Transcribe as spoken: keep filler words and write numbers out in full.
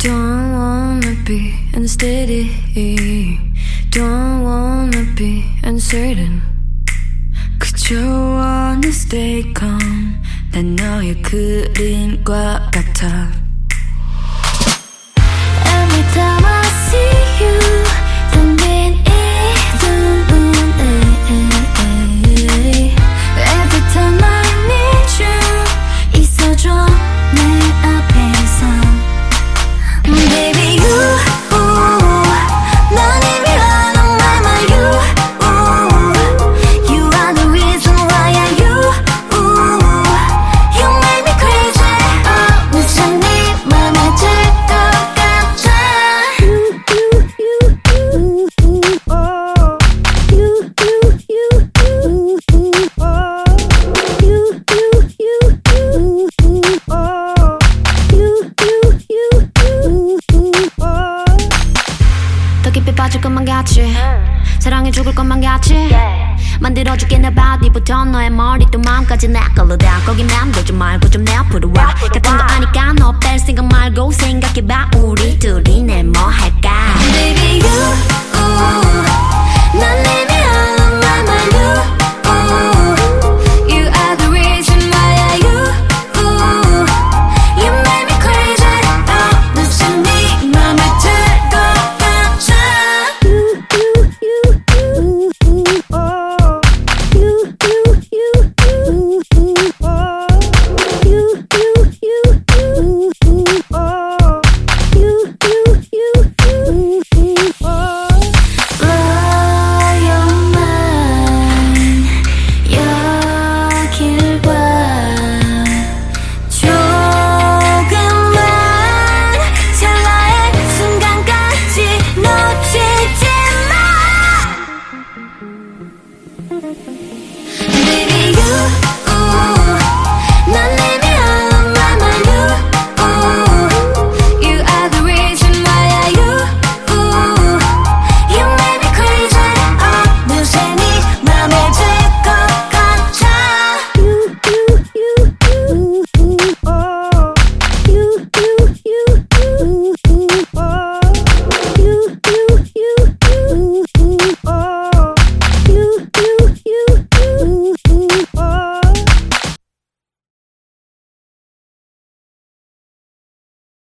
Don't wanna be unsteady, don't wanna be uncertain. 그저 wanna stay calm. 난 너의 그림과 같아. Every time I see you 텅빈 이 눈에 Every time I need you 있어줘 내 앞에서 Baby you 난 이미 I know my mind you You are the reason why I you You make me crazy 어느새 네 맘에 들 것 같아 더 깊이 빠질 것만 같이 사랑해 죽을 것만 같이 만들어줄게 내 바디부터 너의 머리 또 마음까지 내 걸로 다 거기 맴돌지 말고 좀 내 앞으로 와 같은 거 아니까 너 뺄 생각 말고 생각해봐 우리 둘이 내일 뭐 할까 Baby you